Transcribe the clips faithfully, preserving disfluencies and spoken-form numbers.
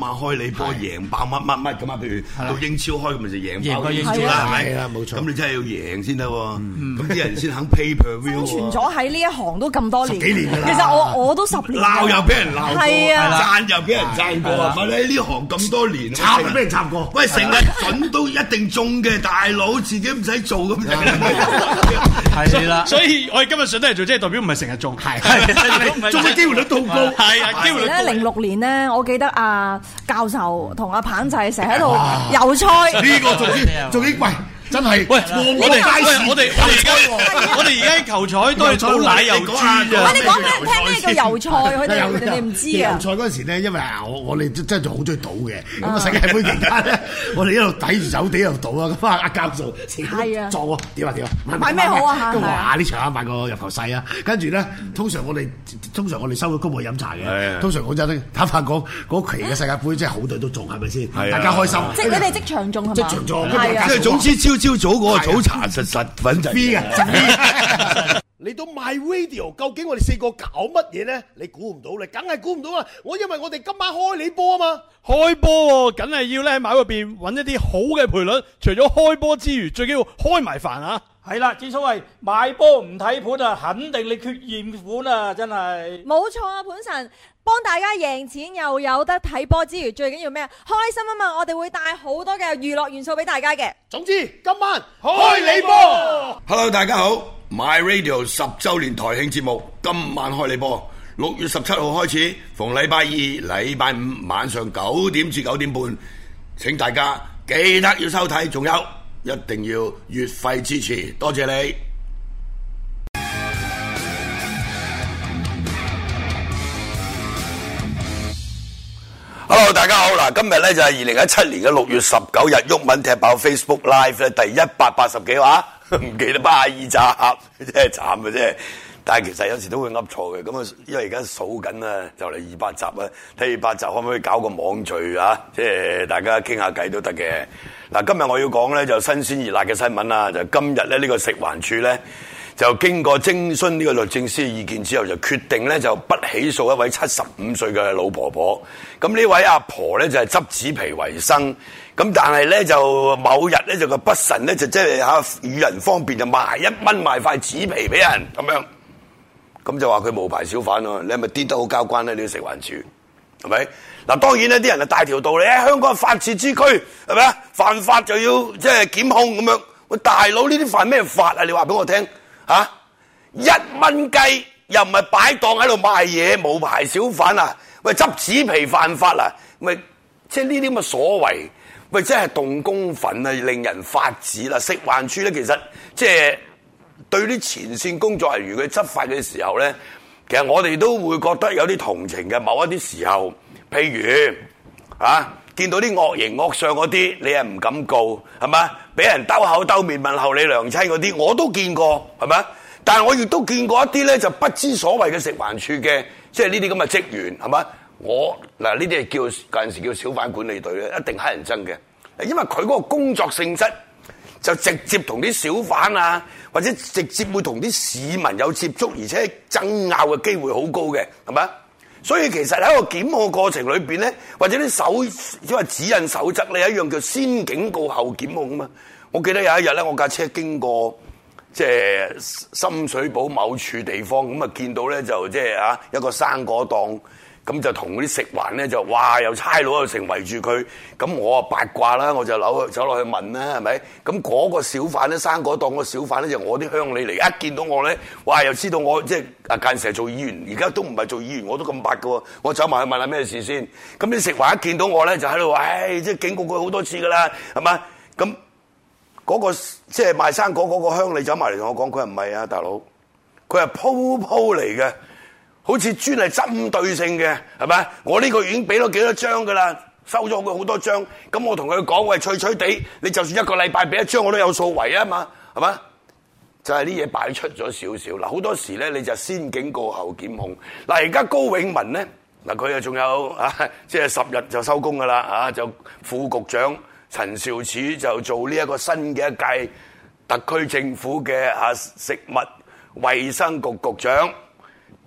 晚開你波贏爆乜乜乜咁啊！譬如到英超開咁咪就贏爆英超啦，係咪？係啦，冇錯。咁你真係要贏先得喎，咁啲人先肯 pay per view。 生存咗喺呢一行都咁多年， 十幾年㗎啦。 其實我我都十年。 鬧又俾人鬧過， 係啊， 讚又俾人讚過，係咪？你呢行咁多年， 插又俾人插過。 喂，成日準都一定中嘅，大佬自己唔使做咁就係啦。所以我哋今日上得嚟做，即係代表唔係成日中，係係中嘅機會率都好高。 係啊，機會率高。 咧零六年咧，我記得阿教授同阿彭仔成日喺度遊賽。 呢個仲要仲要喂。真係，喂！ 我哋喂我哋我哋而家我哋而家球賽都係賭奶油豬啊！ 你講俾人聽咩叫油菜？佢哋佢哋唔知啊！ 油菜嗰陣時咧，因為我我哋真係仲好中意賭嘅。咁啊世界盃期間咧，我哋一路抵住手地一路賭啊！咁啊阿教授係啊撞喎點啊點啊！ 買咩好啊？ 咁哇呢場啊買個入球細啊！跟住咧，通常我哋通常我哋收咗工會飲茶嘅。通常講真咧，坦白講嗰期嘅世界盃真係好隊都中係咪先？大家開心。 即係你哋即場中係嘛？ 即場中， 係啊！ 即係總之朝朝早嗰個早茶實實粉陣嘅。嚟到 My Radio， 究竟我哋四個搞乜嘢咧？你估唔到，你梗係估唔到啦！我因為我哋今晚開你波啊嘛， 開波梗係要咧喺馬嗰邊揾一啲好嘅賠率，除咗開波之餘，最緊要開埋飯啊！ 係啦，正所謂買波唔睇盤啊，肯定你缺現款啊，真係。 冇錯啊，盤神幫大家贏錢又有得睇波之餘，最緊要咩啊？開心啊嘛！我哋會帶好多嘅娛樂元素俾大家嘅。 總之今晚開你波。 Hello， 大家好 ，My Radio 十週年台慶節目，今晚開你波。六月十七號開始，逢禮拜二、禮拜五晚上九點至九點半，請大家記得要收睇，仲有。一定要月費支持，多謝你。Hello， 大家好嗱，今日咧就係二零一七年嘅六月十九日，毓民踢爆 Facebook Live 咧第一百八十幾話，唔記得八廿二集，真係慘嘅啫。但係其實有時都會噏錯嘅，咁啊，因為而家數緊啊，就嚟二百集啊，睇二百集可唔可以搞個網聚啊？即係大家傾下偈都得嘅。嗱，今日我要講咧就新鮮熱辣嘅新聞啦，就今日咧呢個食環署咧就經過徵詢呢個律政司嘅意見之後，就決定咧就不起訴一位七十五歲嘅老婆婆。咁呢位阿婆咧就係執紙皮為生，咁但係咧就某日咧就個不慎咧就即係嚇與人方便就賣一蚊賣塊紙皮俾人咁樣。咁就話佢無牌小販咯，你係咪癲得好交關咧？呢個食環署係咪？嗱，當然呢啲人係大條道理，香港係法治之區，係咪啊？犯法就要即係檢控咁樣。喂，大佬呢啲犯咩法啊？你話俾我聽嚇、啊！一蚊雞又唔係擺檔喺度賣嘢，無牌小販啊！喂，執紙皮犯法啊！喂，即係呢啲咁嘅所謂，喂，真係動公憤啊，令人發指啦！食環署咧，其實即係。對啲前線工作人員佢執法嘅時候咧，其實我哋都會覺得有啲同情嘅。某一啲時候，譬如啊，見到啲惡形惡相嗰啲，你係唔敢告，係嘛？俾人兜口兜面問候你娘親嗰啲，我都見過，係咪？但係我亦都見過一啲咧，就不知所謂嘅食環署嘅，即係呢啲咁嘅職員，係嘛？我嗱呢啲係叫嗰陣時叫小販管理隊咧，一定乞人憎嘅，因為佢嗰個工作性質。就直接同啲小販啊，或者直接會同啲市民有接觸，而且爭拗嘅機會好高嘅，係咪？所以其實喺個檢控過程裏邊咧，或者啲手即係指引守則咧，有一樣叫先警告後檢控啊嘛。我記得有一日咧，我架車經過即係深水埗某處地方，咁啊見到咧就即係啊一個生果檔。咁就同嗰啲食環咧就哇又差佬又成圍住佢，咁我啊八卦啦，我就扭走落去問啦，係咪？咁嗰個小販咧，生果檔個小販咧就我啲鄉里嚟，一見到我咧，哇又知道我即係啊間時係做議員，而家都唔係做議員，我都咁八㗎喎，我走埋去問下咩事先。咁啲食環一見到我咧就喺度話，唉，即係警告佢好多次㗎啦，係嘛？咁嗰個即係賣生果嗰個鄉里走埋嚟同我講，佢話唔係啊，大佬，佢係鋪鋪嚟嘅。好似專係針對性嘅，係咪？我呢個月已經俾咗幾多張㗎啦，收咗佢好多張。咁我同佢講，喂，脆脆地，你就算一個禮拜俾一張，我都有數圍啊嘛，係嘛？就係啲嘢擺出咗少少。嗱，好多時咧，你就先警告後檢控。嗱，而家高永文咧，嗱佢啊仲有啊，即係十日就收工㗎啦，啊就副局長陳肇始就做呢一個新嘅一屆特區政府嘅啊食物衛生局局長。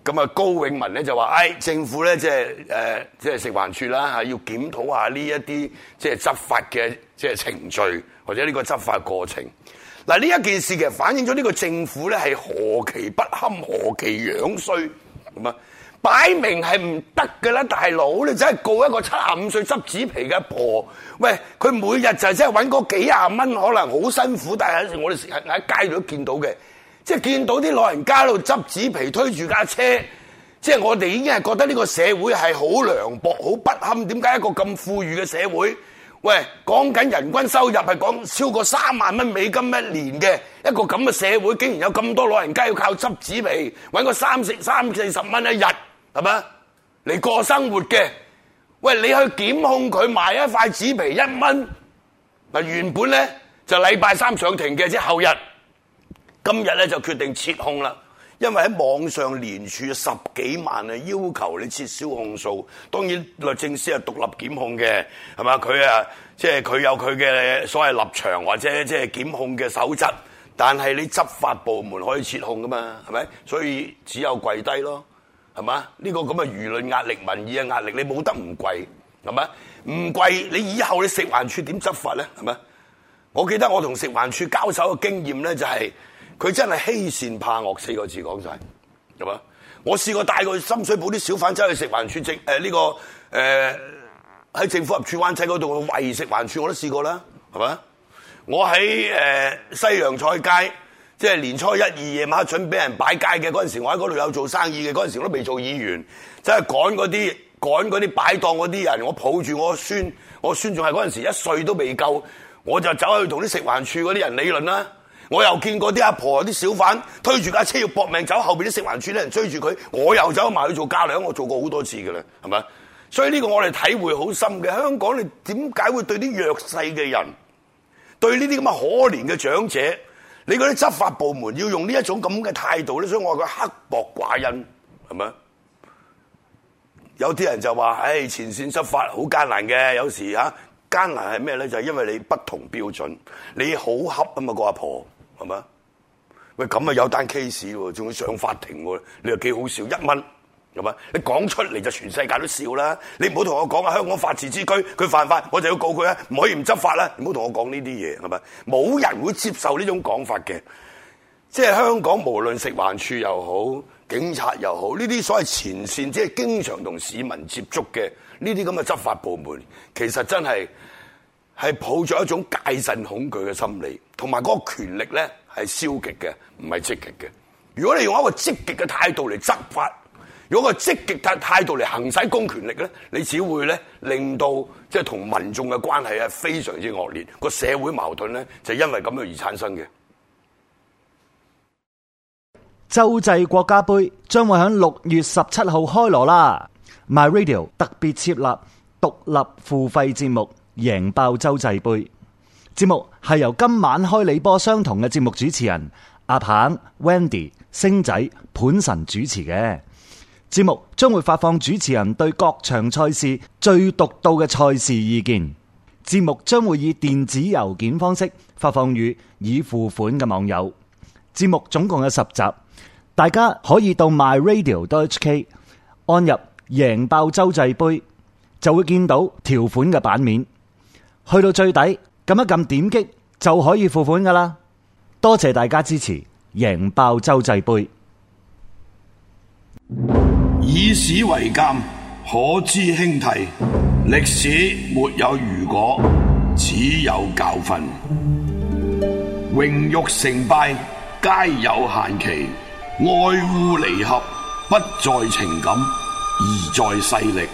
咁啊高永文咧就話：，誒、哎、政府咧即係誒即係食環署啦嚇，要檢討下呢一啲即係執法嘅即係程序或者呢個執法過程。嗱，呢一件事其實反映咗呢個政府咧係何其不堪，何其樣衰咁啊！擺明係唔得㗎啦，大佬你真係告一個七十五歲執紙皮嘅婆，喂佢每日就係真係揾嗰幾廿蚊，可能好辛苦，但係有時我哋成日喺街度都見到嘅，即係見到啲老人家喺度執紙皮推住架車，即係我哋已經係覺得呢個社會係好涼薄、好不堪。點解一個咁富裕嘅社會？喂，講緊人均收入係講超過三萬蚊美金一年嘅一個咁嘅社會，竟然有咁多老人家要靠執紙皮揾個三四三四十蚊一日，係咪嚟過生活嘅？喂，你去檢控佢賣一塊紙皮一蚊，嗱原本咧就禮拜三上庭嘅，即係後日，今日咧就決定撤控啦。因為喺網上連署十幾萬啊，要求你撤銷控訴。當然律政司係獨立檢控嘅，係嘛？佢啊，即係佢有佢嘅所謂立場或者即係檢控嘅守則。但係你執法部門可以撤控噶嘛？係咪？所以只有跪低咯，係嘛？呢個咁嘅輿論壓力、民意嘅壓力，你冇得唔跪，係咪？唔跪，你以後你食環署點執法咧？係咪？我記得我同食環署交手嘅經驗咧，就係、是。佢真係欺善怕惡四個字講晒，係嘛？我試過帶個深水埗啲小販走去食環署政誒呢個誒喺、呃、政府合署灣仔嗰度餵食環署我都試過啦，係嘛？我喺誒、呃、西洋菜街，即係年初一二夜晚準俾人擺街嘅嗰陣時，我喺嗰度有做生意嘅嗰陣時，我都未做議員，即係趕嗰啲趕嗰啲擺檔嗰啲人，我抱住我孫，我孫仲係嗰陣時一歲都未夠，我就走去同啲食環署嗰啲人理論啦。我又見過啲阿婆、啲小販推住架車要搏命走，後邊啲食環署啲人追住佢，我又走埋去做架梁，我做過好多次㗎啦，係咪？所以呢個我哋體會好深嘅。香港你點解會對啲弱勢嘅人，對呢啲咁嘅可憐嘅長者，你嗰啲執法部門要用呢一種咁嘅態度咧？所以我話佢刻薄寡恩，係咪？有啲人就話，唉，前線執法好艱難嘅，有時嚇艱難係咩咧？就係因為你不同標準，你好恰啊嘛個阿婆。係嘛？喂，咁啊有單 case 喎，仲要上法庭喎，你又幾好笑，一蚊係嘛？你講出嚟就全世界都笑啦！你唔好同我講啊，香港法治之區，佢犯法我就要告佢啊，唔可以唔執法啦！唔好同我講呢啲嘢係咪？冇人會接受呢種講法嘅。即係香港無論食環署又好，警察又好，呢啲所謂前線即係經常同市民接觸嘅呢啲咁嘅執法部門，其實真係係抱著一種戒慎恐懼嘅心理。同埋嗰個權力咧係消極嘅，唔係積極嘅。如果你用一個積極嘅態度嚟執法，用一個積極嘅態度嚟行使公權力咧，你只會咧令到即係同民眾嘅關係係非常之惡劣，個社會矛盾咧就因為咁樣而產生嘅。 洲際國家盃將會喺六月十七號開鑼啦 ！My Radio 特別設立獨立付費節目，贏爆洲際盃。節目係由今晚開你波相同嘅節目主持人阿鵬、Wendy、星仔、盤神主持嘅節目，將會發放主持人對各場賽事最獨到嘅賽事意見。節目將會以電子郵件方式發放予已付款嘅網友。節目總共有十集，大家可以到 my radio dot h k 按入贏爆洲際盃，就會見到條款嘅版面，去到最底。撳一撳點擊就可以付款噶啦，多謝大家支持，贏爆洲際盃。 以史為鑑，可知興替。歷史沒有如果，只有教訓。榮辱成敗皆有限期，愛護離合不在情感，而在勢力。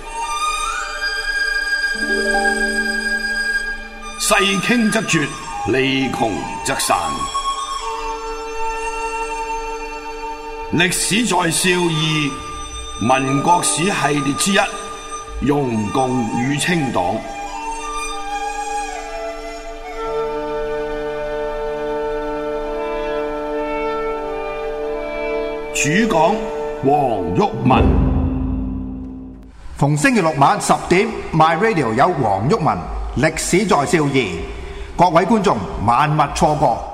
勢傾則絕，利窮則散。歷史在笑貳，民國史系列之一，容共與清黨。主講黃毓民。 逢星期六晚十點 ，My Radio 有黃毓民。歷史在笑貳，各位觀眾萬勿錯過。